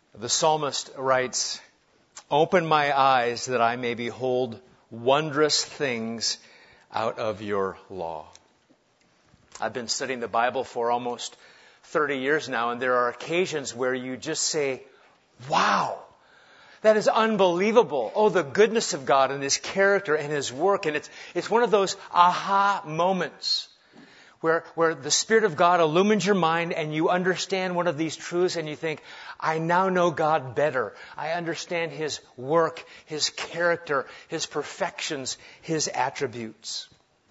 The psalmist writes, "Open my eyes that I may behold wondrous things out of your law." I've been studying the Bible for almost 30 years now, and there are occasions where you just say, wow, that is unbelievable. Oh, the goodness of God and His character and His work. And it's one of those aha moments where the Spirit of God illumines your mind and you understand one of these truths and you think, I now know God better. I understand His work, His character, His perfections, His attributes.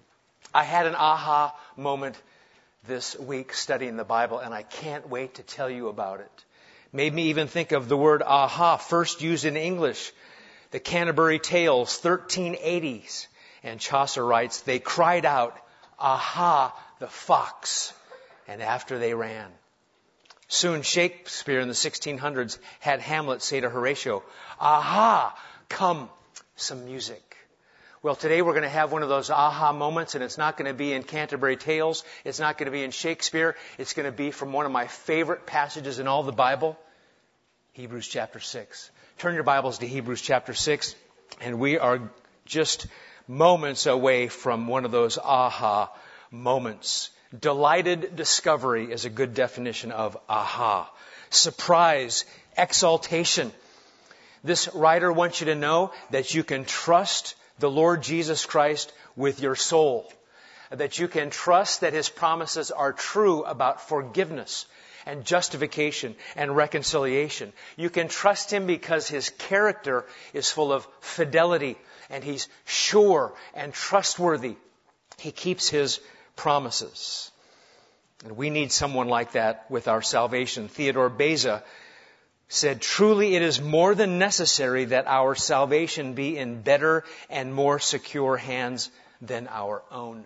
I had an aha moment this week studying the Bible, and I can't wait to tell you about it. Made me even think of the word aha, first used in English. The Canterbury Tales, 1380s. And Chaucer writes, "They cried out, aha, the fox, and after they ran." Soon Shakespeare in the 1600s had Hamlet say to Horatio, "Aha, come, some music." Well, today we're going to have one of those aha moments, and it's not going to be in Canterbury Tales. It's not going to be in Shakespeare. It's going to be from one of my favorite passages in all the Bible, Hebrews chapter 6. Turn your Bibles to Hebrews chapter 6, and we are just moments away from one of those aha moments. Delighted discovery is a good definition of aha. Surprise, exaltation. This writer wants you to know that you can trust the Lord Jesus Christ with your soul. That you can trust that His promises are true about forgiveness and justification and reconciliation. You can trust Him because His character is full of fidelity and He's sure and trustworthy. He keeps His promises. And we need someone like that with our salvation. Theodore Beza said, "Truly it is more than necessary that our salvation be in better and more secure hands than our own."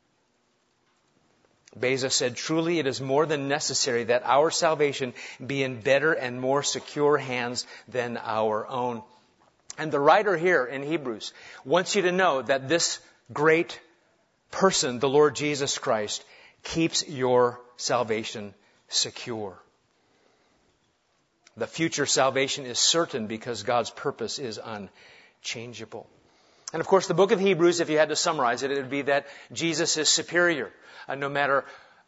Beza said, "Truly it is more than necessary that our salvation be in better and more secure hands than our own." And the writer here in Hebrews wants you to know that this great person, the Lord Jesus Christ, keeps your salvation secure. The future salvation is certain because God's purpose is unchangeable. And of course, the book of Hebrews, if you had to summarize it, it would be that Jesus is superior. No matter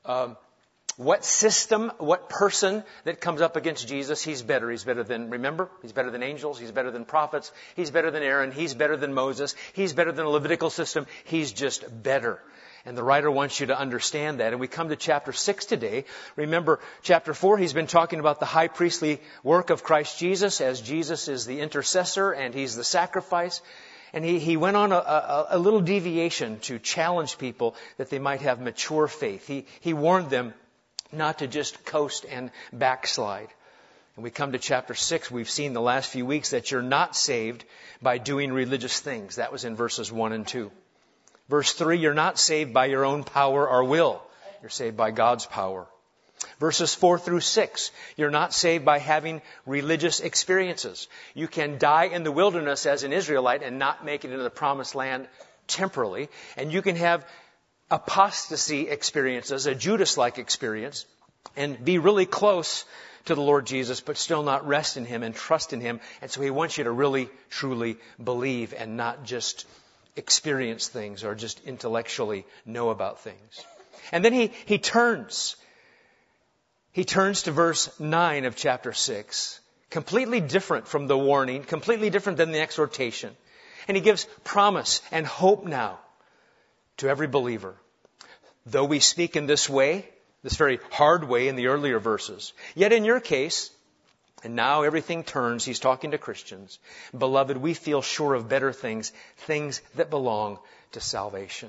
what system, what person that comes up against Jesus, He's better. He's better than, remember, He's better than angels. He's better than prophets. He's better than Aaron. He's better than Moses. He's better than the Levitical system. He's just better. And the writer wants you to understand that. And we come to chapter 6 today. Remember, chapter 4, he's been talking about the high priestly work of Christ Jesus, as Jesus is the intercessor and He's the sacrifice. And he went on a little deviation to challenge people that they might have mature faith. He warned them not to just coast and backslide. And we come to chapter 6. We've seen the last few weeks that you're not saved by doing religious things. That was in verses 1 and 2. Verse 3, you're not saved by your own power or will. You're saved by God's power. Verses 4 through 6, you're not saved by having religious experiences. You can die in the wilderness as an Israelite and not make it into the promised land temporarily. And you can have apostasy experiences, a Judas-like experience, and be really close to the Lord Jesus, but still not rest in Him and trust in Him. And so He wants you to really, truly believe and not just experience things or just intellectually know about things. And then he turns. He turns to verse 9 of chapter 6. Completely different from the warning, completely different than the exhortation. And he gives promise and hope now to every believer. Though we speak in this way, this very hard way in the earlier verses, yet in your case, and now everything turns, he's talking to Christians. Beloved, we feel sure of better things, things that belong to salvation.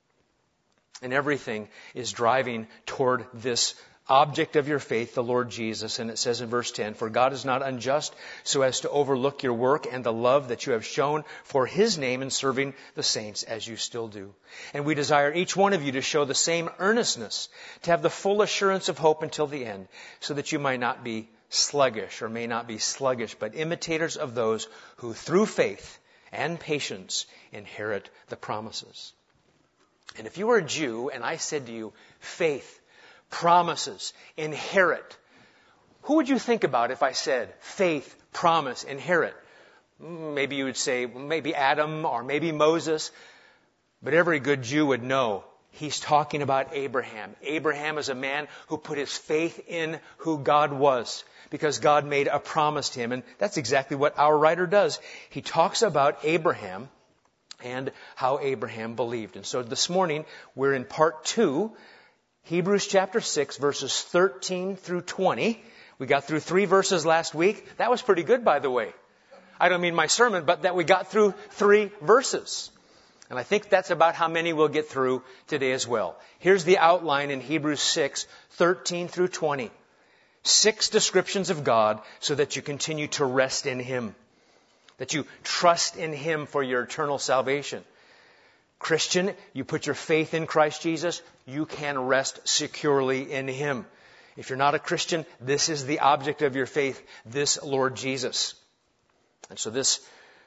And everything is driving toward this object of your faith, the Lord Jesus. And it says in verse 10, "For God is not unjust so as to overlook your work and the love that you have shown for His name in serving the saints as you still do. And we desire each one of you to show the same earnestness, to have the full assurance of hope until the end, so that you might not be sluggish or may not be sluggish, but imitators of those who through faith and patience inherit the promises." And if you were a Jew and I said to you, faith, promises, inherit, Who would you think about if I said faith, promise, inherit? Maybe you would say, maybe Adam or maybe Moses. But every good Jew would know he's talking about Abraham. Abraham is a man who put his faith in who God was, because God made a promise to him. And that's exactly what our writer does. He talks about Abraham and how Abraham believed. And so this morning, we're in part 2, Hebrews chapter 6, verses 13 through 20. We got through 3 verses last week. That was pretty good, by the way. I don't mean my sermon, but that we got through 3 verses. And I think that's about how many we'll get through today as well. Here's the outline in Hebrews 6, 13 through 20. 6 descriptions of God so that you continue to rest in Him. That you trust in Him for your eternal salvation. Christian, you put your faith in Christ Jesus, you can rest securely in Him. If you're not a Christian, this is the object of your faith, this Lord Jesus. And so this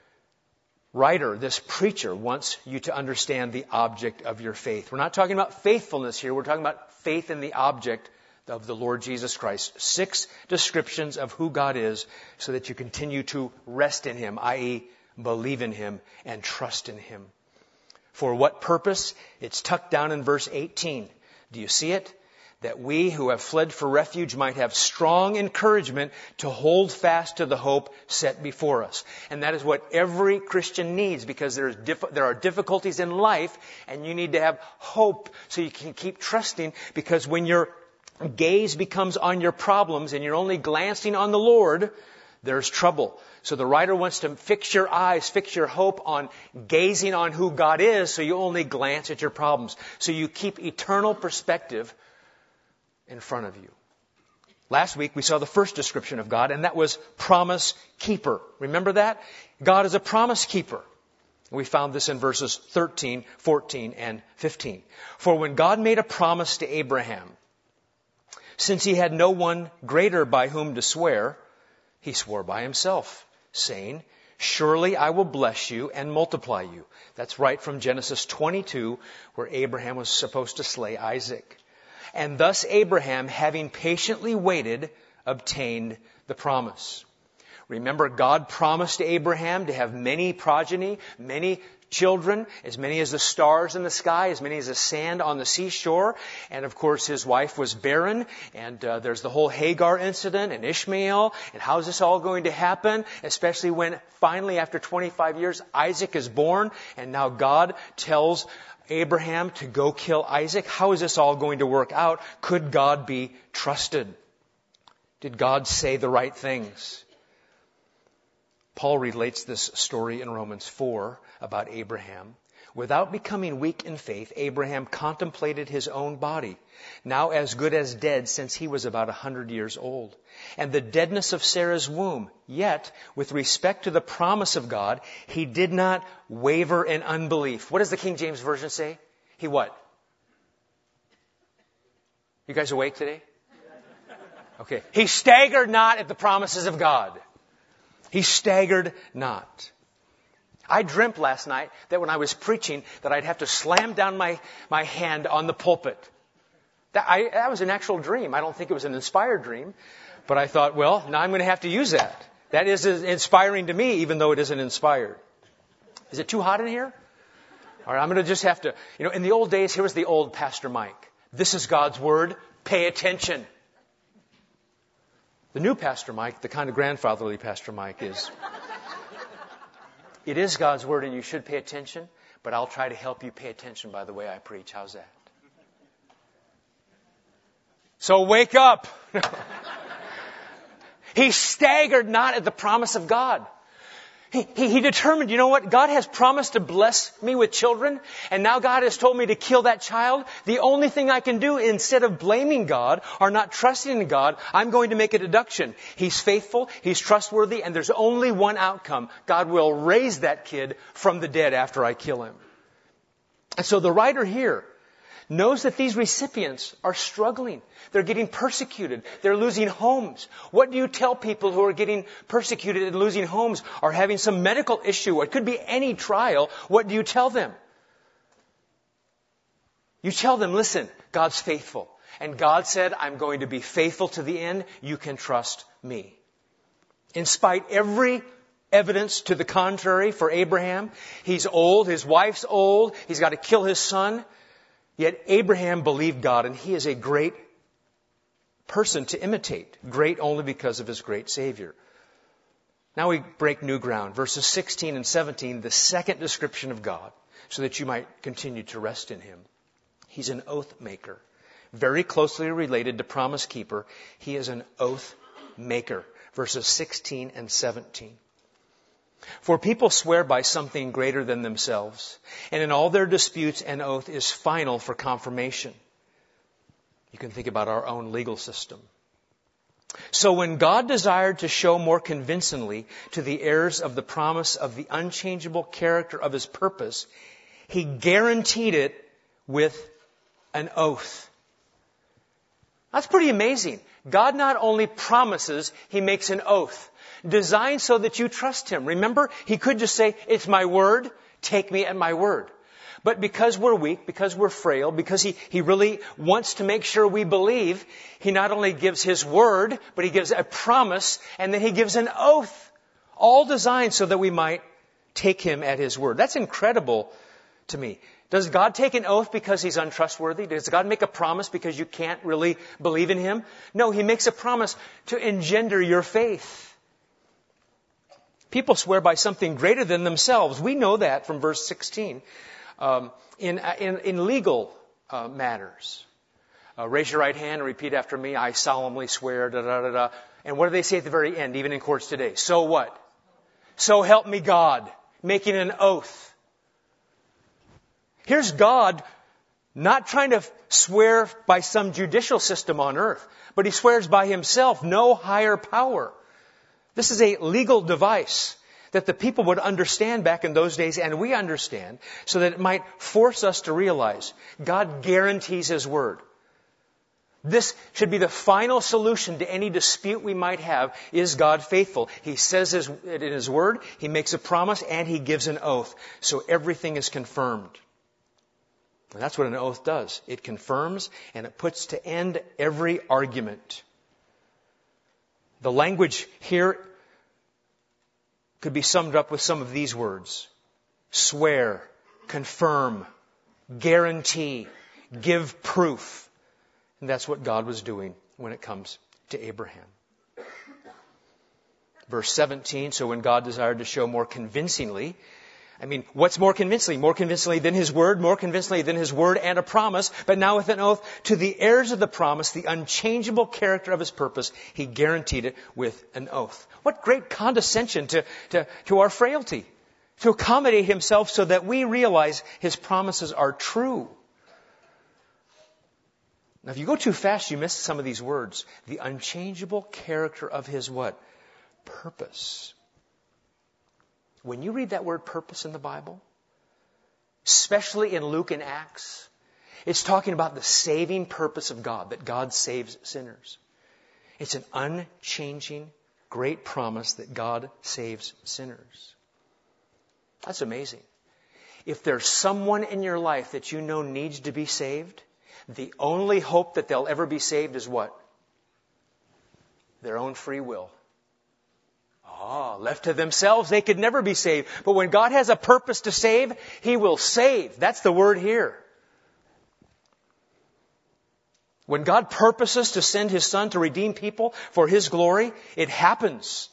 writer, this preacher, wants you to understand the object of your faith. We're not talking about faithfulness here. We're talking about faith in the object of the Lord Jesus Christ. 6 descriptions of who God is so that you continue to rest in Him, i.e., believe in Him and trust in Him. For what purpose? It's tucked down in verse 18. Do you see it? That we who have fled for refuge might have strong encouragement to hold fast to the hope set before us. And that is what every Christian needs, because there are difficulties in life, and you need to have hope so you can keep trusting, because when your gaze becomes on your problems and you're only glancing on the Lord, there's trouble. So the writer wants to fix your eyes, fix your hope on gazing on who God is, so you only glance at your problems. So you keep eternal perspective in front of you. Last week we saw the first description of God, and that was promise keeper. Remember that? God is a promise keeper. We found this in verses 13, 14, and 15. For when God made a promise to Abraham, since he had no one greater by whom to swear, he swore by himself, saying, surely I will bless you and multiply you. That's right from Genesis 22, where Abraham was supposed to slay Isaac. And thus Abraham, having patiently waited, obtained the promise. Remember, God promised to Abraham to have many progeny, many children, as many as the stars in the sky, as many as the sand on the seashore. And of course, his wife was barren. And there's the whole Hagar incident and Ishmael. And how is this all going to happen? Especially when finally, after 25 years, Isaac is born. And now God tells Abraham to go kill Isaac. How is this all going to work out? Could God be trusted? Did God say the right things? Paul relates this story in Romans 4 about Abraham. Without becoming weak in faith, Abraham contemplated his own body, now as good as dead since he was about 100 years old, and the deadness of Sarah's womb. Yet, with respect to the promise of God, he did not waver in unbelief. What does the King James Version say? He what? You guys awake today? Okay. He staggered not at the promises of God. He staggered not. I dreamt last night that when I was preaching that I'd have to slam down my hand on the pulpit. That was an actual dream. I don't think it was an inspired dream. But I thought, well, now I'm going to have to use that. That is inspiring to me, even though it isn't inspired. Is it too hot in here? All right, I'm going to just have to, in the old days, here was the old Pastor Mike. This is God's Word. Pay attention. The new Pastor Mike, the kind of grandfatherly Pastor Mike is, it is God's Word and you should pay attention, but I'll try to help you pay attention by the way I preach. How's that? So wake up. He staggered not at the promise of God. He determined, you know what? God has promised to bless me with children, and now God has told me to kill that child. The only thing I can do, instead of blaming God or not trusting in God, I'm going to make a deduction. He's faithful, He's trustworthy, and there's only one outcome. God will raise that kid from the dead after I kill him. And so the writer here knows that these recipients are struggling. They're getting persecuted. They're losing homes. What do you tell people who are getting persecuted and losing homes or having some medical issue? It could be any trial. What do you tell them? You tell them, listen, God's faithful. And God said, I'm going to be faithful to the end. You can trust me. In spite every evidence to the contrary for Abraham. He's old. His wife's old. He's got to kill his son. Yet Abraham believed God, and he is a great person to imitate. Great only because of his great Savior. Now we break new ground. Verses 16 and 17, the second description of God, so that you might continue to rest in Him. He's an oath maker. Very closely related to promise keeper. He is an oath maker. Verses 16 and 17. For people swear by something greater than themselves, and in all their disputes an oath is final for confirmation. You can think about our own legal system. So when God desired to show more convincingly to the heirs of the promise of the unchangeable character of His purpose, He guaranteed it with an oath. That's pretty amazing. God not only promises, He makes an oath, designed so that you trust Him. Remember, He could just say, it's my word, take me at my word. But because we're weak, because we're frail, because He really wants to make sure we believe, He not only gives His word, but He gives a promise, and then He gives an oath. All designed so that we might take Him at His word. That's incredible to me. Does God take an oath because He's untrustworthy? Does God make a promise because you can't really believe in Him? No, He makes a promise to engender your faith. People swear by something greater than themselves. We know that from verse 16. In legal matters. Raise your right hand and repeat after me. I solemnly swear, da da da da. And what do they say at the very end, even in courts today? So what? So help me God. Making an oath. Here's God not trying to swear by some judicial system on earth, but He swears by Himself, no higher power. This is a legal device that the people would understand back in those days, and we understand, so that it might force us to realize God guarantees His word. This should be the final solution to any dispute we might have. Is God faithful? He says it in His word, He makes a promise, and He gives an oath. So everything is confirmed. And that's what an oath does. It confirms and it puts to end every argument. The language here could be summed up with some of these words. Swear, confirm, guarantee, give proof. And that's what God was doing when it comes to Abraham. Verse 17, so when God desired to show more convincingly, what's more convincingly? More convincingly than His word, more convincingly than His word and a promise, but now with an oath to the heirs of the promise, the unchangeable character of His purpose, He guaranteed it with an oath. What great condescension to our frailty, to accommodate Himself so that we realize His promises are true. Now, if you go too fast, you miss some of these words. The unchangeable character of His what? Purpose. When you read that word purpose in the Bible, especially in Luke and Acts, it's talking about the saving purpose of God, that God saves sinners. It's an unchanging, great promise that God saves sinners. That's amazing. If there's someone in your life that you know needs to be saved, the only hope that they'll ever be saved is what? Their own free will. Left to themselves, they could never be saved. But when God has a purpose to save, He will save. That's the word here. When God purposes to send His Son to redeem people for His glory, it happens.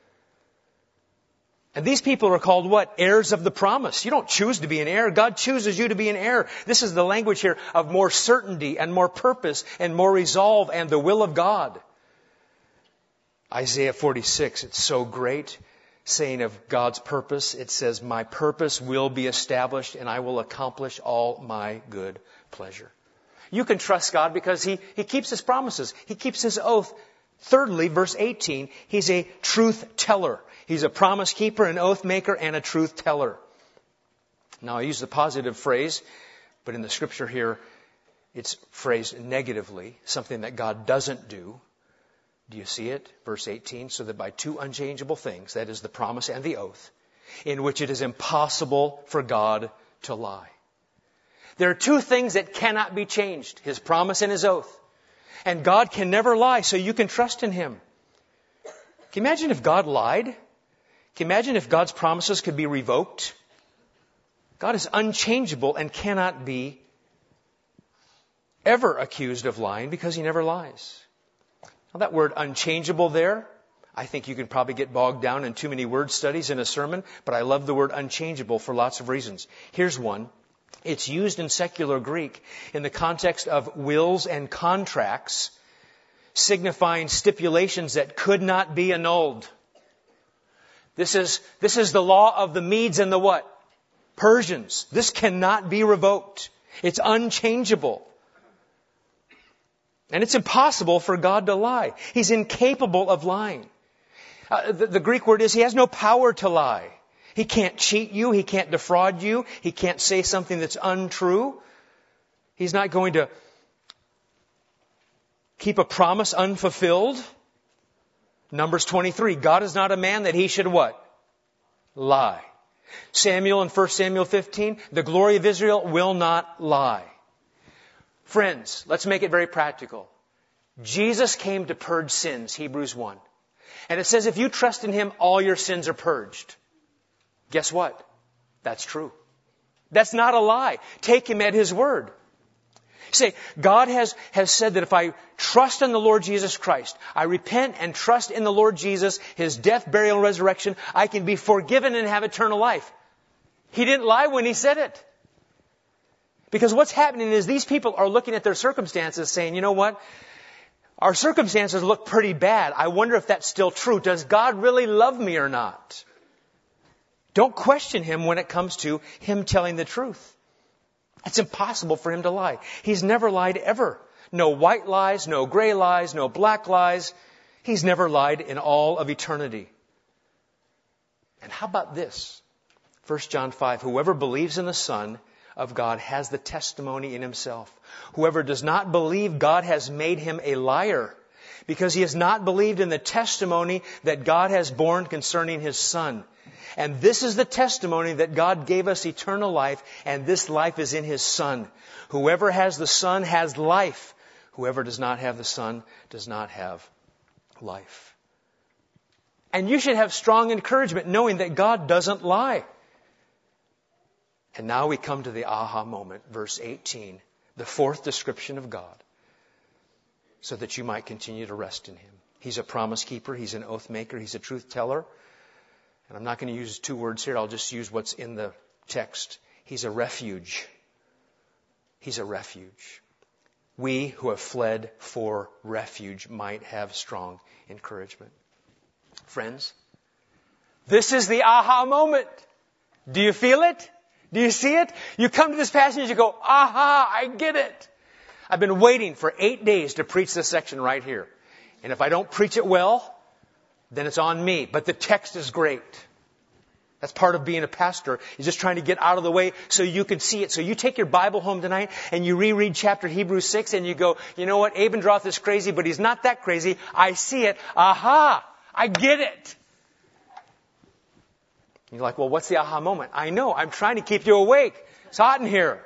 And these people are called what? Heirs of the promise. You don't choose to be an heir. God chooses you to be an heir. This is the language here of more certainty and more purpose and more resolve and the will of God. Isaiah 46, it's so great, saying of God's purpose, it says, my purpose will be established and I will accomplish all my good pleasure. You can trust God because He keeps His promises. He keeps His oath. Thirdly, verse 18, He's a truth teller. He's a promise keeper, an oath maker, and a truth teller. Now, I use the positive phrase, but in the Scripture here, it's phrased negatively, something that God doesn't do. Do you see it? Verse 18, so that by two unchangeable things, that is the promise and the oath, in which it is impossible for God to lie. There are two things that cannot be changed, His promise and His oath. And God can never lie, so you can trust in Him. Can you imagine if God lied? Can you imagine if God's promises could be revoked? God is unchangeable and cannot be ever accused of lying because He never lies. Now that word unchangeable there, I think you can probably get bogged down in too many word studies in a sermon, but I love the word unchangeable for lots of reasons. Here's one. It's used in secular Greek in the context of wills and contracts, signifying stipulations that could not be annulled. This is the law of the Medes and the what? Persians. This cannot be revoked. It's unchangeable. And it's impossible for God to lie. He's incapable of lying. The Greek word is He has no power to lie. He can't cheat you. He can't defraud you. He can't say something that's untrue. He's not going to keep a promise unfulfilled. Numbers 23. God is not a man that He should what? Lie. Samuel in 1 Samuel 15. The glory of Israel will not lie. Friends, let's make it very practical. Jesus came to purge sins, Hebrews 1. And it says if you trust in Him, all your sins are purged. Guess what? That's true. That's not a lie. Take Him at His word. Say, God has said that if I trust in the Lord Jesus Christ, I repent and trust in the Lord Jesus, His death, burial, and resurrection, I can be forgiven and have eternal life. He didn't lie when He said it. Because what's happening is these people are looking at their circumstances saying, you know what? Our circumstances look pretty bad. I wonder if that's still true. Does God really love me or not? Don't question Him when it comes to Him telling the truth. It's impossible for Him to lie. He's never lied ever. No white lies, no gray lies, no black lies. He's never lied in all of eternity. And how about this? 1 John 5, whoever believes in the Son of God has the testimony in himself. Whoever does not believe, God has made him a liar, because he has not believed in the testimony that God has borne concerning His Son. And this is the testimony that God gave us eternal life, and this life is in His Son. Whoever has the Son has life. Whoever does not have the Son does not have life. And you should have strong encouragement knowing that God doesn't lie. And now we come to the aha moment, verse 18, the fourth description of God, so that you might continue to rest in Him. He's a promise keeper. He's an oath maker. He's a truth teller. And I'm not going to use two words here. I'll just use what's in the text. He's a refuge. He's a refuge. We who have fled for refuge might have strong encouragement. Friends, this is the aha moment. Do you feel it? Do you see it? You come to this passage and you go, aha, I get it. I've been waiting for 8 days to preach this section right here. And if I don't preach it well, then it's on me. But the text is great. That's part of being a pastor, is just trying to get out of the way so you can see it. So you take your Bible home tonight and you reread chapter Hebrews 6 and you go, you know what, Abendroth is crazy, but he's not that crazy. I see it. Aha, I get it. You're like, well, what's the aha moment? I know, I'm trying to keep you awake. It's hot in here.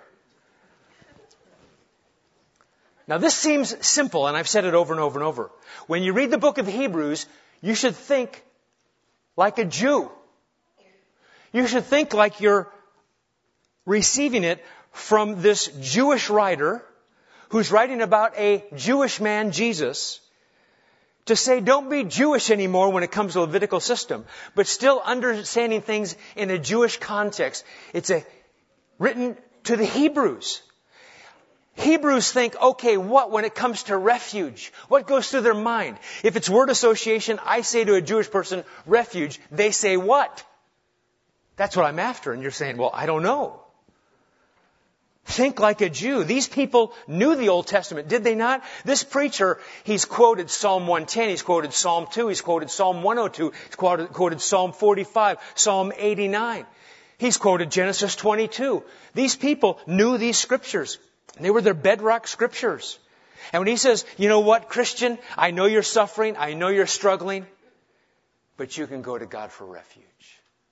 Now this seems simple, and I've said it over and over and over. When you read the book of Hebrews, you should think like a Jew. You should think like you're receiving it from this Jewish writer who's writing about a Jewish man, Jesus, to say don't be Jewish anymore when it comes to the Levitical system, but still understanding things in a Jewish context. It's written to the Hebrews. Hebrews think, okay, what when it comes to refuge? What goes through their mind? If it's word association, I say to a Jewish person, refuge, they say what? That's what I'm after. And you're saying, well, I don't know. Think like a Jew. These people knew the Old Testament, did they not? This preacher, he's quoted Psalm 110, he's quoted Psalm 2, he's quoted Psalm 102, he's quoted Psalm 45, Psalm 89. He's quoted Genesis 22. These people knew these scriptures. They were their bedrock scriptures. And when he says, you know what, Christian, I know you're suffering, I know you're struggling, but you can go to God for refuge.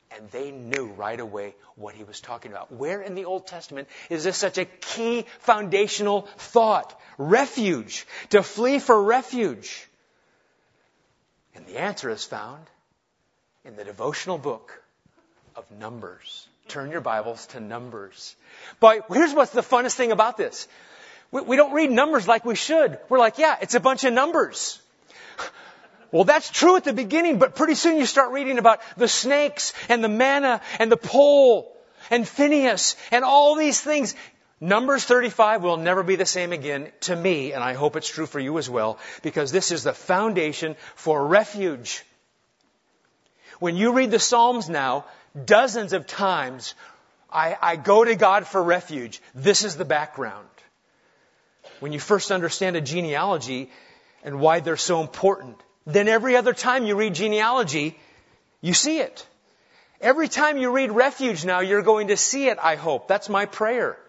And they knew right away what he was talking about. Where in the Old Testament is this such a key foundational thought? Refuge. To flee for refuge. And the answer is found in the devotional book of Numbers. Turn your Bibles to Numbers. But here's what's the funnest thing about this. We don't read Numbers like we should. We're like, yeah, it's a bunch of numbers. Well, that's true at the beginning, but pretty soon you start reading about the snakes and the manna and the pole and Phineas and all these things. Numbers 35 will never be the same again to me, and I hope it's true for you as well, because this is the foundation for refuge. When you read the Psalms now, dozens of times, I go to God for refuge. This is the background. When you first understand a genealogy and why they're so important, then every other time you read genealogy, you see it. Every time you read refuge now, you're going to see it, I hope. That's my prayer.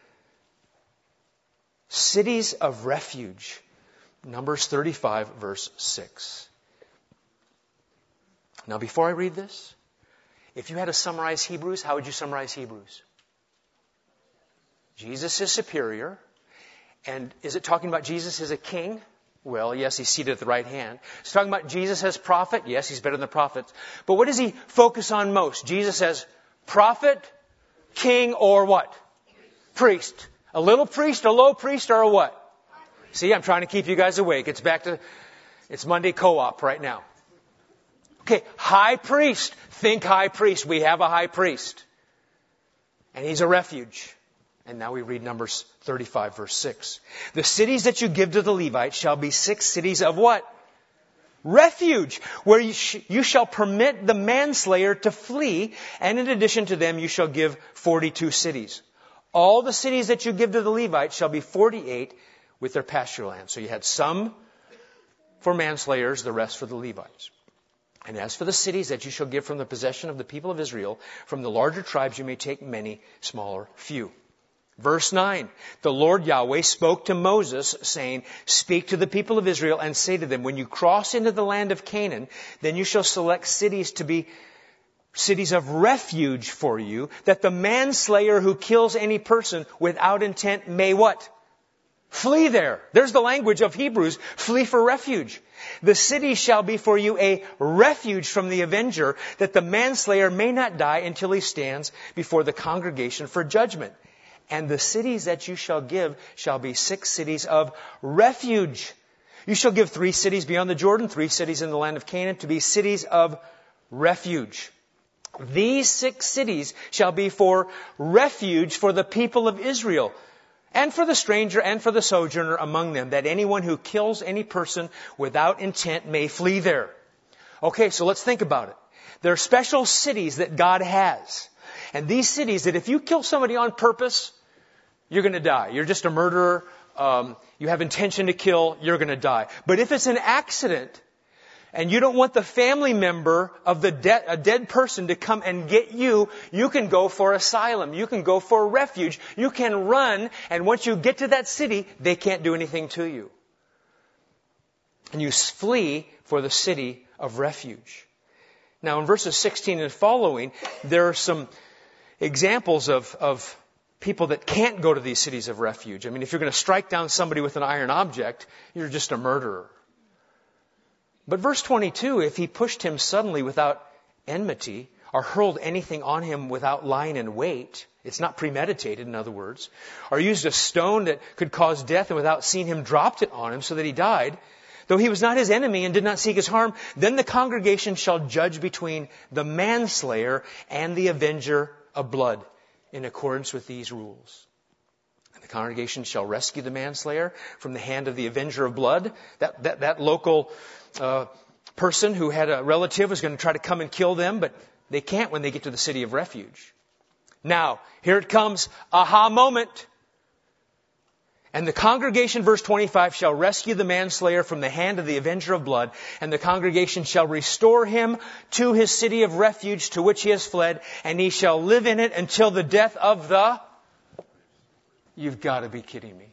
Cities of refuge. Numbers 35, verse 6. Now, before I read this, if you had to summarize Hebrews, how would you summarize Hebrews? Jesus is superior. And is it talking about Jesus as a king? Well, yes, he's seated at the right hand. It's talking about Jesus as prophet. Yes, he's better than the prophets. But what does he focus on most? Jesus as prophet, king, or what? Priest. A little priest, a low priest, or a what? See, I'm trying to keep you guys awake. It's Monday co-op right now. Okay, high priest. Think high priest. We have a high priest. And he's a refuge. And now we read Numbers 35, verse 6. The cities that you give to the Levites shall be 6 cities of what? Refuge, where you shall permit the manslayer to flee, and in addition to them you shall give 42 cities. All the cities that you give to the Levites shall be 48 with their pasture land. So you had some for manslayers, the rest for the Levites. And as for the cities that you shall give from the possession of the people of Israel, from the larger tribes you may take many, smaller few. Verse 9, the Lord Yahweh spoke to Moses, saying, speak to the people of Israel and say to them, when you cross into the land of Canaan, then you shall select cities to be cities of refuge for you, that the manslayer who kills any person without intent may what? Flee there. There's the language of Hebrews, flee for refuge. The city shall be for you a refuge from the avenger, that the manslayer may not die until he stands before the congregation for judgment. And the cities that you shall give shall be 6 cities of refuge. You shall give 3 cities beyond the Jordan, 3 cities in the land of Canaan, to be cities of refuge. These 6 cities shall be for refuge for the people of Israel, and for the stranger and for the sojourner among them, that anyone who kills any person without intent may flee there. Okay, so let's think about it. There are special cities that God has. And these cities that if you kill somebody on purpose, you're going to die. You're just a murderer. You have intention to kill. You're going to die. But if it's an accident and you don't want the family member of a dead person to come and get you, you can go for asylum. You can go for refuge. You can run. And once you get to that city, they can't do anything to you. And you flee for the city of refuge. Now in verses 16 and following, there are some examples of people that can't go to these cities of refuge. I mean, if you're going to strike down somebody with an iron object, you're just a murderer. But verse 22, if he pushed him suddenly without enmity, or hurled anything on him without lying in wait, it's not premeditated, in other words, or used a stone that could cause death and without seeing him dropped it on him so that he died, though he was not his enemy and did not seek his harm, then the congregation shall judge between the manslayer and the avenger of blood, in accordance with these rules. And the congregation shall rescue the manslayer from the hand of the avenger of blood. That local person who had a relative was going to try to come and kill them, but they can't when they get to the city of refuge. Now, here it comes, aha moment. And the congregation, verse 25, shall rescue the manslayer from the hand of the avenger of blood, and the congregation shall restore him to his city of refuge to which he has fled, and he shall live in it until the death of the... You've got to be kidding me.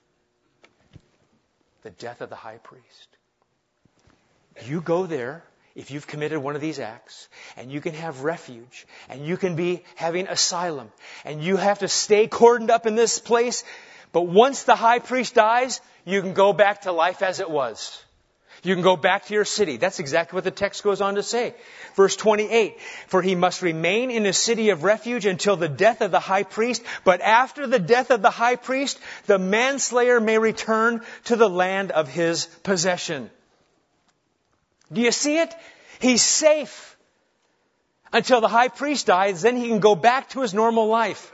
The death of the high priest. You go there, if you've committed one of these acts, and you can have refuge, and you can be having asylum, and you have to stay cordoned up in this place, but once the high priest dies, you can go back to life as it was. You can go back to your city. That's exactly what the text goes on to say. Verse 28, for he must remain in his city of refuge until the death of the high priest, but after the death of the high priest, the manslayer may return to the land of his possession. Do you see it? He's safe until the high priest dies, then he can go back to his normal life.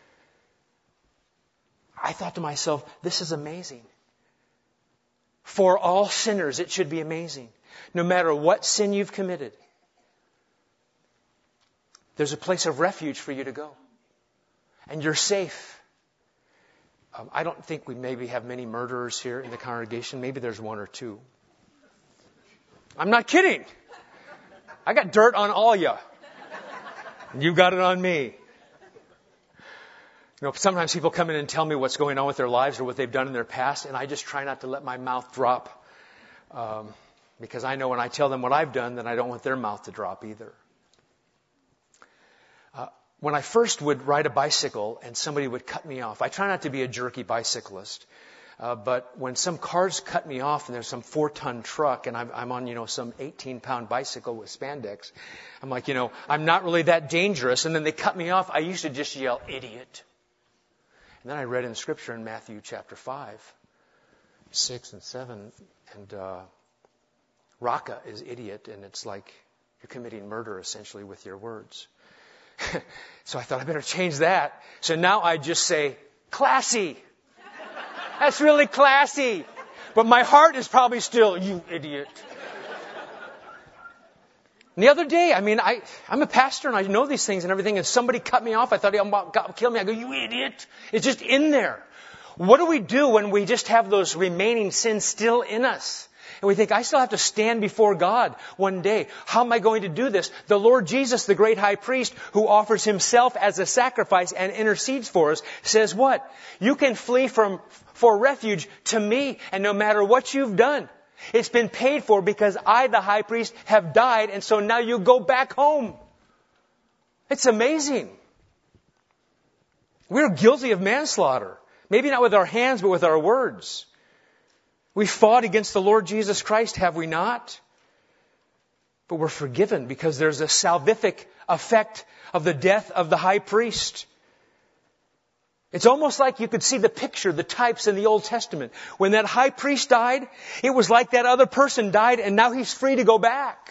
I thought to myself, this is amazing. For all sinners, it should be amazing. No matter what sin you've committed, there's a place of refuge for you to go. And you're safe. I don't think we maybe have many murderers here in the congregation. Maybe there's one or two. I'm not kidding. I got dirt on all you. You got it on me. You know, sometimes people come in and tell me what's going on with their lives or what they've done in their past, and I just try not to let my mouth drop. Because I know when I tell them what I've done, then I don't want their mouth to drop either. When I first would ride a bicycle and somebody would cut me off, I try not to be a jerky bicyclist. But when some cars cut me off and there's some 4-ton truck and I'm on, some 18-pound bicycle with spandex, I'm like, I'm not really that dangerous. And then they cut me off. I used to just yell, idiot. And then I read in Scripture in Matthew chapter 5, 6 and 7, and Raka is idiot, and it's like you're committing murder essentially with your words. So I thought I better change that. So now I just say, classy. That's really classy. But my heart is probably still, you idiot. And the other day, I'm a pastor and I know these things and everything, and somebody cut me off. I thought he was about to kill me. I go, you idiot. It's just in there. What do we do when we just have those remaining sins still in us? And we think, I still have to stand before God one day. How am I going to do this? The Lord Jesus, the great high priest, who offers himself as a sacrifice and intercedes for us, says what? You can flee for refuge to me, and no matter what you've done, it's been paid for because I, the high priest, have died, and so now you go back home. It's amazing. We're guilty of manslaughter. Maybe not with our hands, but with our words. We fought against the Lord Jesus Christ, have we not? But we're forgiven because there's a salvific effect of the death of the high priest. It's almost like you could see the picture, the types in the Old Testament. When that high priest died, it was like that other person died and now he's free to go back.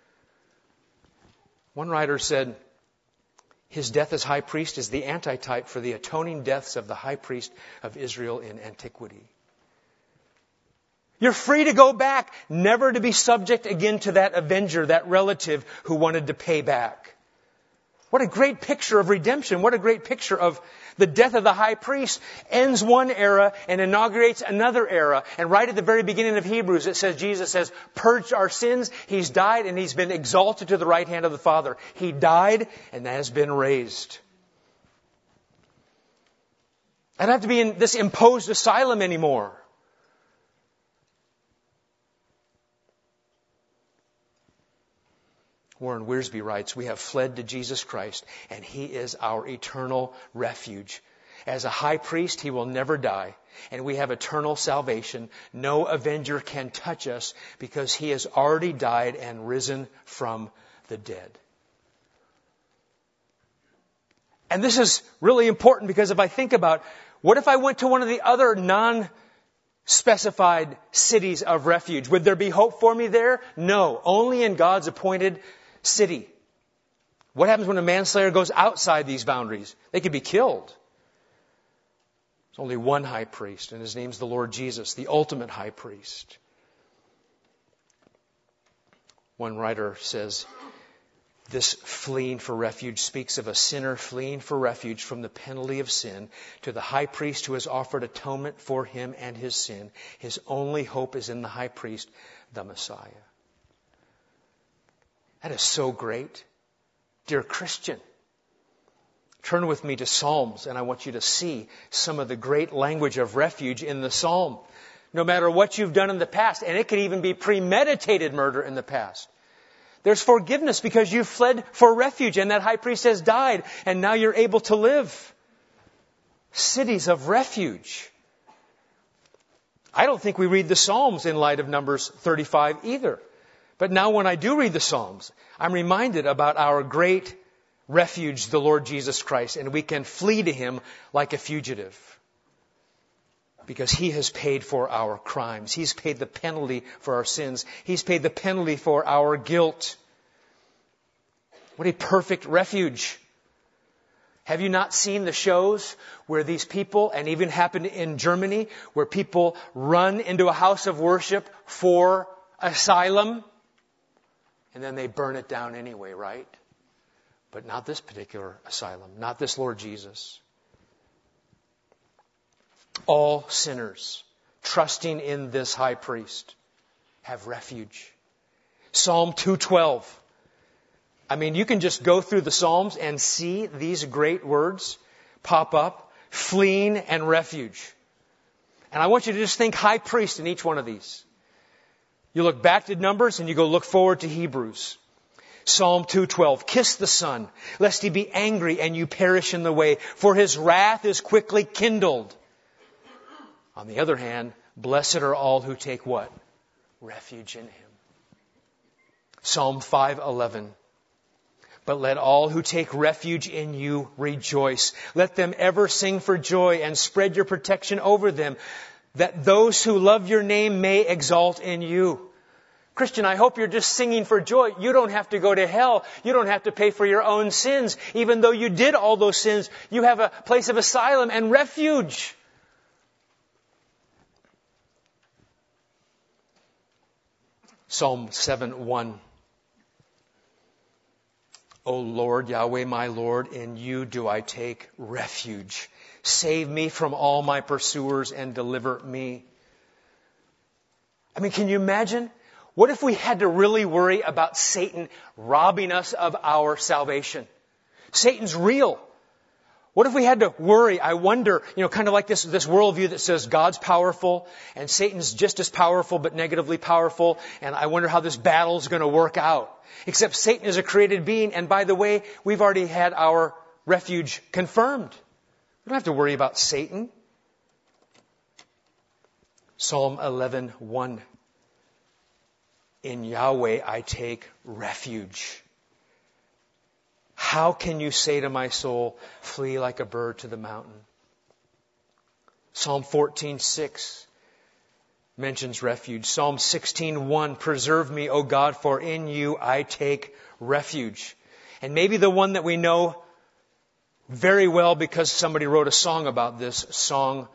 One writer said, his death as high priest is the antitype for the atoning deaths of the high priest of Israel in antiquity. You're free to go back, never to be subject again to that avenger, that relative who wanted to pay back. What a great picture of redemption. What a great picture of the death of the high priest. Ends one era and inaugurates another era. And right at the very beginning of Hebrews, it says, Jesus has purged our sins. He's died and he's been exalted to the right hand of the Father. He died and has been raised. I don't have to be in this imposed asylum anymore. Warren Wiersbe writes, we have fled to Jesus Christ, and He is our eternal refuge. As a high priest, He will never die, and we have eternal salvation. No avenger can touch us because He has already died and risen from the dead. And this is really important because if I think about, what if I went to one of the other non-specified cities of refuge? Would there be hope for me there? No, only in God's appointed city. What happens when a manslayer goes outside these boundaries? They could be killed. There's only one high priest, and his name's the Lord Jesus, the ultimate high priest. One writer says, this fleeing for refuge speaks of a sinner fleeing for refuge from the penalty of sin to the high priest who has offered atonement for him and his sin. His only hope is in the high priest, the Messiah. That is so great. Dear Christian, turn with me to Psalms, and I want you to see some of the great language of refuge in the Psalm. No matter what you've done in the past, and it could even be premeditated murder in the past. There's forgiveness because you fled for refuge and that high priest has died and now you're able to live. Cities of refuge. I don't think we read the Psalms in light of Numbers 35 either. But now when I do read the Psalms, I'm reminded about our great refuge, the Lord Jesus Christ, and we can flee to Him like a fugitive. Because He has paid for our crimes. He's paid the penalty for our sins. He's paid the penalty for our guilt. What a perfect refuge. Have you not seen the shows where these people, and even happened in Germany, where people run into a house of worship for asylum, and then they burn it down anyway, right? But not this particular asylum, not this Lord Jesus. All sinners, trusting in this high priest, have refuge. Psalm 212. I mean, you can just go through the Psalms and see these great words pop up, fleeing and refuge. And I want you to just think high priest in each one of these. You look back to Numbers and you go look forward to Hebrews. Psalm 212, kiss the Son, lest He be angry and you perish in the way, for His wrath is quickly kindled. On the other hand, blessed are all who take what? Refuge in Him. Psalm 5:11. But let all who take refuge in you rejoice. Let them ever sing for joy and spread your protection over them, that those who love your name may exalt in you. Christian, I hope you're just singing for joy. You don't have to go to hell. You don't have to pay for your own sins. Even though you did all those sins, you have a place of asylum and refuge. Psalm 7:1. O Lord, Yahweh, my Lord, in you do I take refuge. Save me from all my pursuers and deliver me. I mean, can you imagine? What if we had to really worry about Satan robbing us of our salvation? Satan's real. What if we had to worry? I wonder, kind of like this worldview that says God's powerful and Satan's just as powerful but negatively powerful. And I wonder how this battle's going to work out. Except Satan is a created being. And by the way, we've already had our refuge confirmed. We don't have to worry about Satan. Psalm 11:1. In Yahweh I take refuge. How can you say to my soul, flee like a bird to the mountain? Psalm 14:6 mentions refuge. Psalm 16:1, preserve me, O God, for in you I take refuge. And maybe the one that we know very well because somebody wrote a song about this, Psalm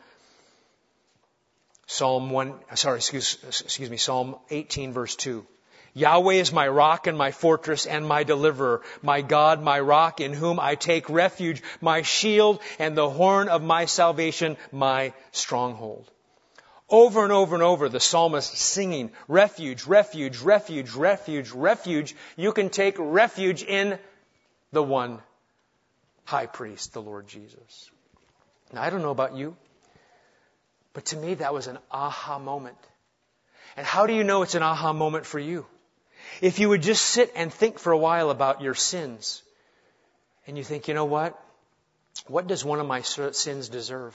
18 verse 2. Yahweh is my rock and my fortress and my deliverer, my God, my rock in whom I take refuge, my shield and the horn of my salvation, my stronghold. Over and over and over, the psalmist singing, refuge, refuge, refuge, refuge, refuge. You can take refuge in the one high priest, the Lord Jesus. Now, I don't know about you, but to me that was an aha moment. And how do you know it's an aha moment for you? If you would just sit and think for a while about your sins, and you think, you know what? What does one of my sins deserve?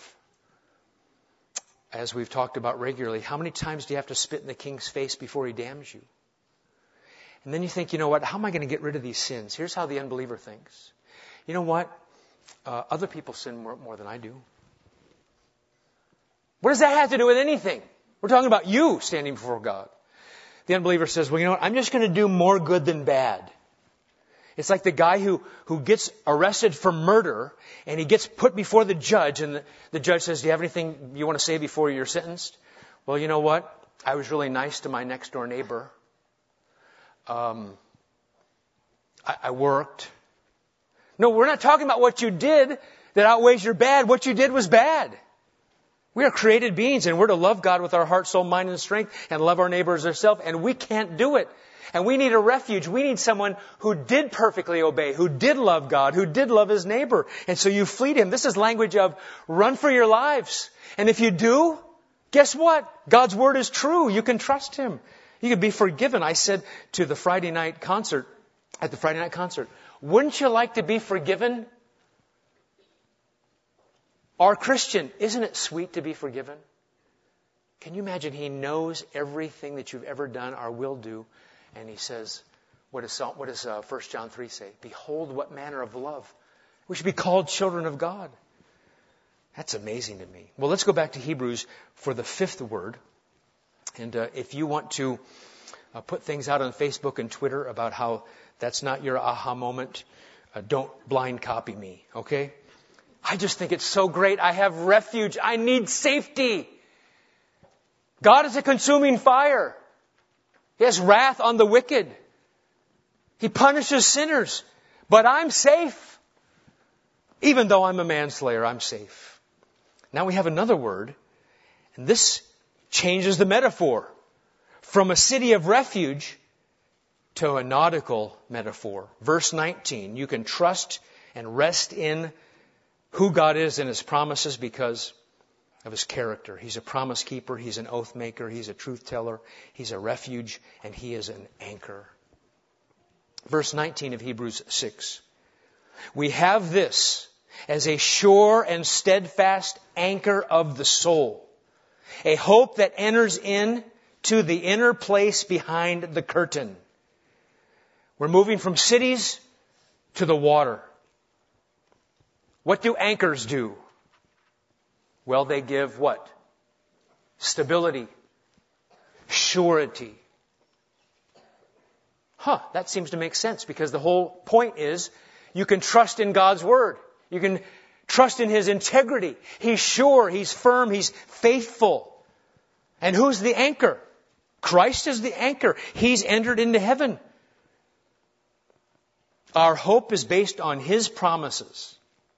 As we've talked about regularly, how many times do you have to spit in the king's face before he damns you? And then you think, you know what? How am I going to get rid of these sins? Here's how the unbeliever thinks. You know what? Other people sin more than I do. What does that have to do with anything? We're talking about you standing before God. The unbeliever says, well, you know what? I'm just going to do more good than bad. It's like the guy who gets arrested for murder and he gets put before the judge and the judge says, do you have anything you want to say before you're sentenced? Well, you know what? I was really nice to my next door neighbor. I worked. No, we're not talking about what you did that outweighs your bad. What you did was bad. We are created beings and we're to love God with our heart, soul, mind, and strength and love our neighbor as ourselves. And we can't do it. And we need a refuge. We need someone who did perfectly obey, who did love God, who did love his neighbor. And so you flee to him. This is language of run for your lives. And if you do, guess what? God's word is true. You can trust him. You could be forgiven. I said to at the Friday night concert, wouldn't you like to be forgiven? Our Christian, isn't it sweet to be forgiven? Can you imagine He knows everything that you've ever done or will do, and He says, what does 1 John 3 say? Behold, what manner of love. We should be called children of God. That's amazing to me. Well, let's go back to Hebrews for the fifth word. And if you want to put things out on Facebook and Twitter about how that's not your aha moment, don't blind copy me, okay? I just think it's so great. I have refuge. I need safety. God is a consuming fire. He has wrath on the wicked. He punishes sinners. But I'm safe. Even though I'm a manslayer, I'm safe. Now we have another word. And this changes the metaphor. From a city of refuge to a nautical metaphor. Verse 19. You can trust and rest in who God is and His promises because of His character. He's a promise keeper. He's an oath maker. He's a truth teller. He's a refuge. And He is an anchor. Verse 19 of Hebrews 6. We have this as a sure and steadfast anchor of the soul. A hope that enters in to the inner place behind the curtain. We're moving from cities to the water. What do anchors do? Well, they give what? Stability. Surety. That seems to make sense because the whole point is you can trust in God's Word. You can trust in His integrity. He's sure, He's firm, He's faithful. And who's the anchor? Christ is the anchor. He's entered into heaven. Our hope is based on His promises.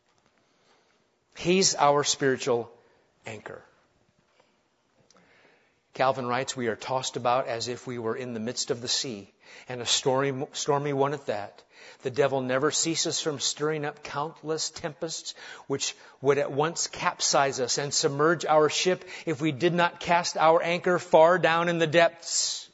He's our spiritual anchor. Calvin writes, we are tossed about as if we were in the midst of the sea, and a stormy one at that. The devil never ceases from stirring up countless tempests, which would at once capsize us and submerge our ship if we did not cast our anchor far down in the depths.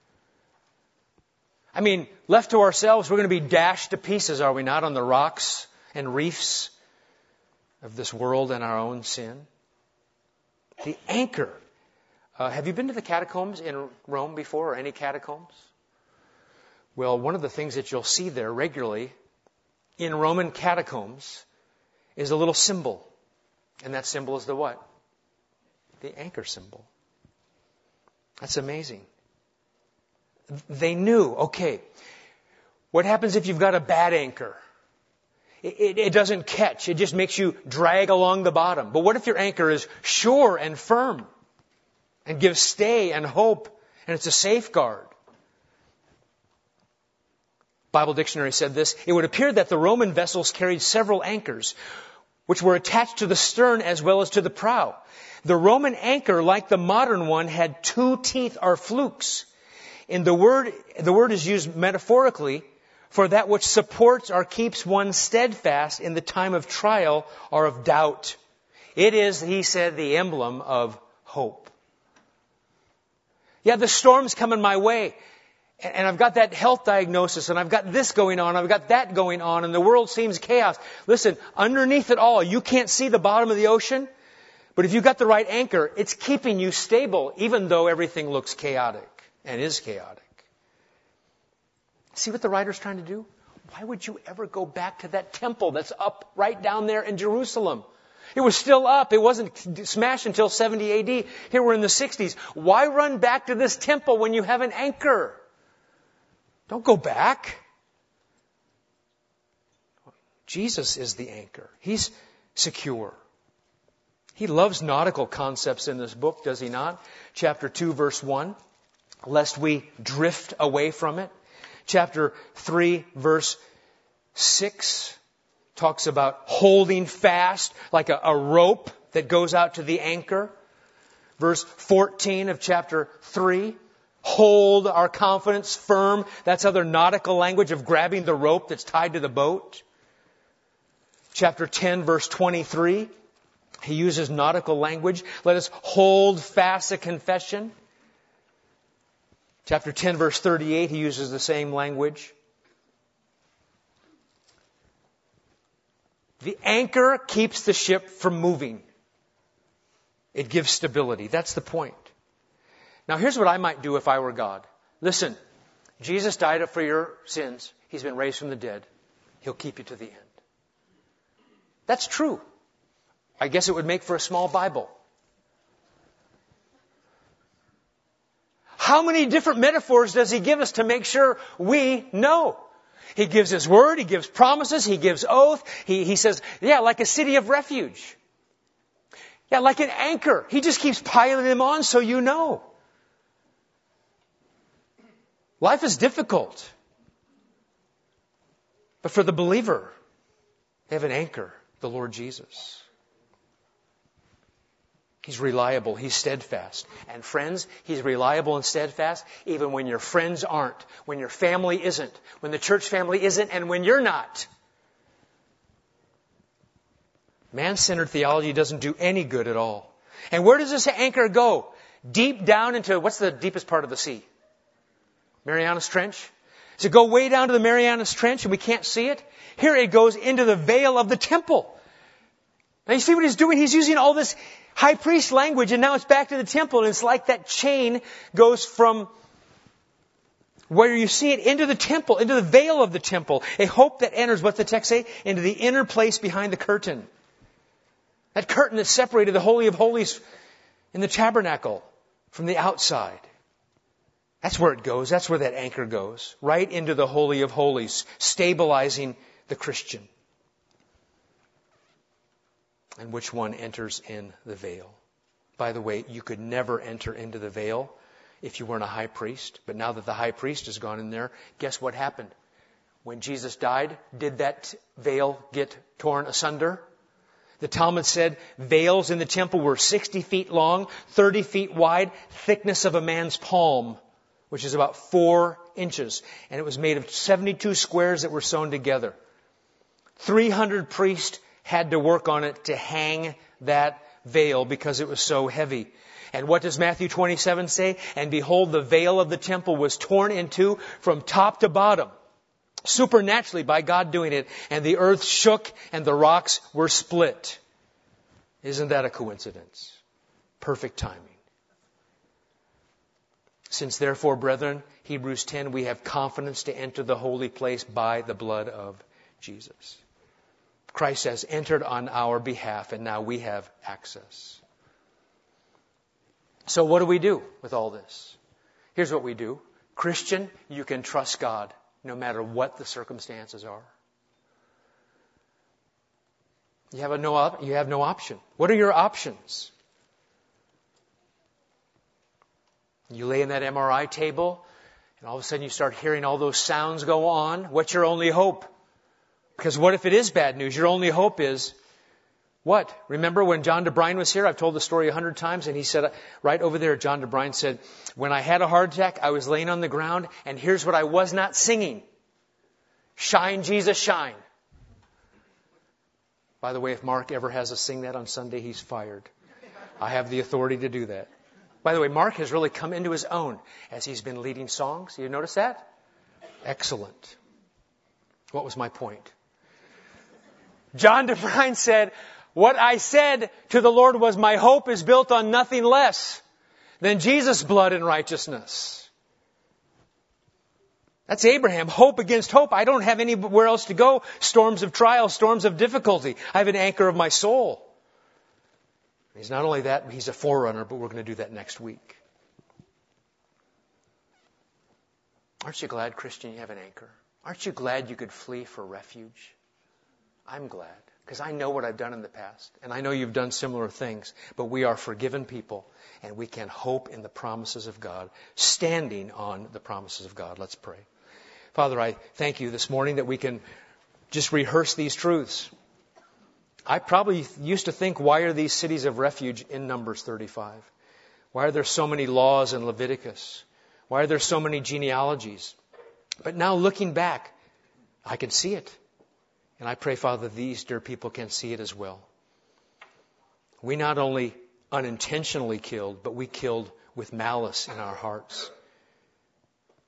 I mean, left to ourselves, we're going to be dashed to pieces, are we not, on the rocks and reefs of this world and our own sin? The anchor. Have you been to the catacombs in Rome before, or any catacombs? Well, one of the things that you'll see there regularly in Roman catacombs is a little symbol. And that symbol is the what? The anchor symbol. That's amazing. They knew, okay, what happens if you've got a bad anchor? It doesn't catch. It just makes you drag along the bottom. But what if your anchor is sure and firm and gives stay and hope, and it's a safeguard? Bible Dictionary said this: it would appear that the Roman vessels carried several anchors, which were attached to the stern as well as to the prow. The Roman anchor, like the modern one, had two teeth or flukes. In the word is used metaphorically for that which supports or keeps one steadfast in the time of trial or of doubt. It is, he said, the emblem of hope. Yeah, the storm's coming my way. And I've got that health diagnosis, and I've got this going on, I've got that going on, and the world seems chaos. Listen, underneath it all, you can't see the bottom of the ocean, but if you've got the right anchor, it's keeping you stable, even though everything looks chaotic and is chaotic. See what the writer's trying to do? Why would you ever go back to that temple that's up right down there in Jerusalem? It was still up. It wasn't smashed until 70 AD. Here we're in the 60s. Why run back to this temple when you have an anchor? Don't go back. Jesus is the anchor. He's secure. He loves nautical concepts in this book, does he not? Chapter 2, verse 1, lest we drift away from it. Chapter 3, verse 6, talks about holding fast like a rope that goes out to the anchor. Verse 14 of chapter 3, hold our confidence firm. That's other nautical language of grabbing the rope that's tied to the boat. Chapter 10, verse 23, he uses nautical language. Let us hold fast a confession. Chapter 10, verse 38, he uses the same language. The anchor keeps the ship from moving. It gives stability. That's the point. Now here's what I might do if I were God. Listen, Jesus died for your sins. He's been raised from the dead. He'll keep you to the end. That's true. I guess it would make for a small Bible. How many different metaphors does he give us to make sure we know? He gives his word, he gives promises, he gives oath. He says, like a city of refuge. Yeah, like an anchor. He just keeps piling them on so you know. Life is difficult. But for the believer, they have an anchor, the Lord Jesus. He's reliable. He's steadfast. And friends, He's reliable and steadfast even when your friends aren't, when your family isn't, when the church family isn't, and when you're not. Man-centered theology doesn't do any good at all. And where does this anchor go? Deep down into, what's the deepest part of the sea? Marianas Trench? Does it go way down to the Marianas Trench and we can't see it? Here it goes into the veil of the temple. Now you see what he's doing? He's using all this high priest language and now it's back to the temple and it's like that chain goes from where you see it into the temple, into the veil of the temple. A hope that enters, what's the text say? Into the inner place behind the curtain. That curtain that separated the Holy of Holies in the tabernacle from the outside. That's where it goes. That's where that anchor goes. Right into the Holy of Holies, stabilizing the Christian. And which one enters in the veil? By the way, you could never enter into the veil if you weren't a high priest. But now that the high priest has gone in there, guess what happened? When Jesus died, did that veil get torn asunder? The Talmud said veils in the temple were 60 feet long, 30 feet wide, thickness of a man's palm, which is about 4 inches. And it was made of 72 squares that were sewn together. 300 priests had to work on it to hang that veil because it was so heavy. And what does Matthew 27 say? And behold, the veil of the temple was torn in two from top to bottom, supernaturally by God doing it. And the earth shook and the rocks were split. Isn't that a coincidence? Perfect timing. Since therefore, brethren, Hebrews 10, we have confidence to enter the holy place by the blood of Jesus. Christ has entered on our behalf and now we have access. So what do we do with all this? Here's what we do. Christian, you can trust God no matter what the circumstances are. You have no option. What are your options? You lay in that MRI table and all of a sudden you start hearing all those sounds go on. What's your only hope? Because what if it is bad news? Your only hope is what? Remember when John DeBrine was here? I've told the story 100 times and he said, right over there, John DeBrine said, when I had a heart attack, I was laying on the ground and here's what I was not singing. Shine, Jesus, shine. By the way, if Mark ever has us sing that on Sunday, he's fired. I have the authority to do that. By the way, Mark has really come into his own as he's been leading songs. You notice that? Excellent. What was my point? John DeBrine said, what I said to the Lord was my hope is built on nothing less than Jesus' blood and righteousness. That's Abraham. Hope against hope. I don't have anywhere else to go. Storms of trial, storms of difficulty. I have an anchor of my soul. He's not only that, he's a forerunner, but we're going to do that next week. Aren't you glad, Christian, you have an anchor? Aren't you glad you could flee for refuge? I'm glad, because I know what I've done in the past, and I know you've done similar things, but we are forgiven people, and we can hope in the promises of God, standing on the promises of God. Let's pray. Father, I thank you this morning that we can just rehearse these truths. I probably used to think, why are these cities of refuge in Numbers 35? Why are there so many laws in Leviticus? Why are there so many genealogies? But now looking back, I can see it. And I pray, Father, these dear people can see it as well. We not only unintentionally killed, but we killed with malice in our hearts.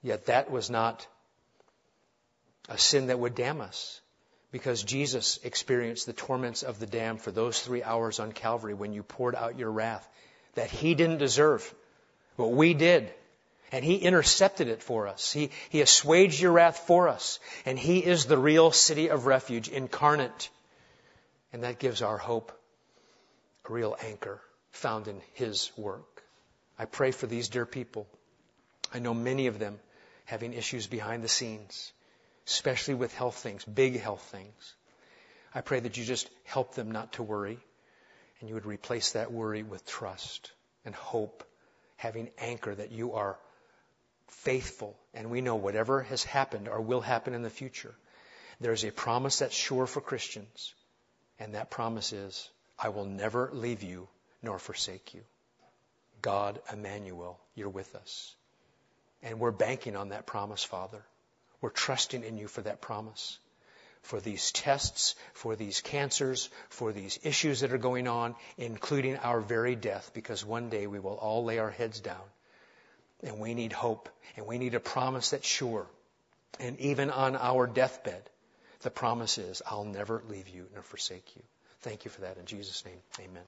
Yet that was not a sin that would damn us, because Jesus experienced the torments of the damned for those 3 hours on Calvary when you poured out your wrath that He didn't deserve, but we did. And He intercepted it for us. He assuaged your wrath for us. And He is the real city of refuge incarnate. And that gives our hope a real anchor found in His work. I pray for these dear people. I know many of them having issues behind the scenes, especially with health things, big health things. I pray that you just help them not to worry, and you would replace that worry with trust and hope, having anchor that you are faithful, and we know whatever has happened or will happen in the future, there's a promise that's sure for Christians, and that promise is, I will never leave you nor forsake you. God, Emmanuel, you're with us. And we're banking on that promise, Father. We're trusting in you for that promise, for these tests, for these cancers, for these issues that are going on, including our very death, because one day we will all lay our heads down. And we need hope, and we need a promise that's sure. And even on our deathbed, the promise is, I'll never leave you nor forsake you. Thank you for that in Jesus' name. Amen.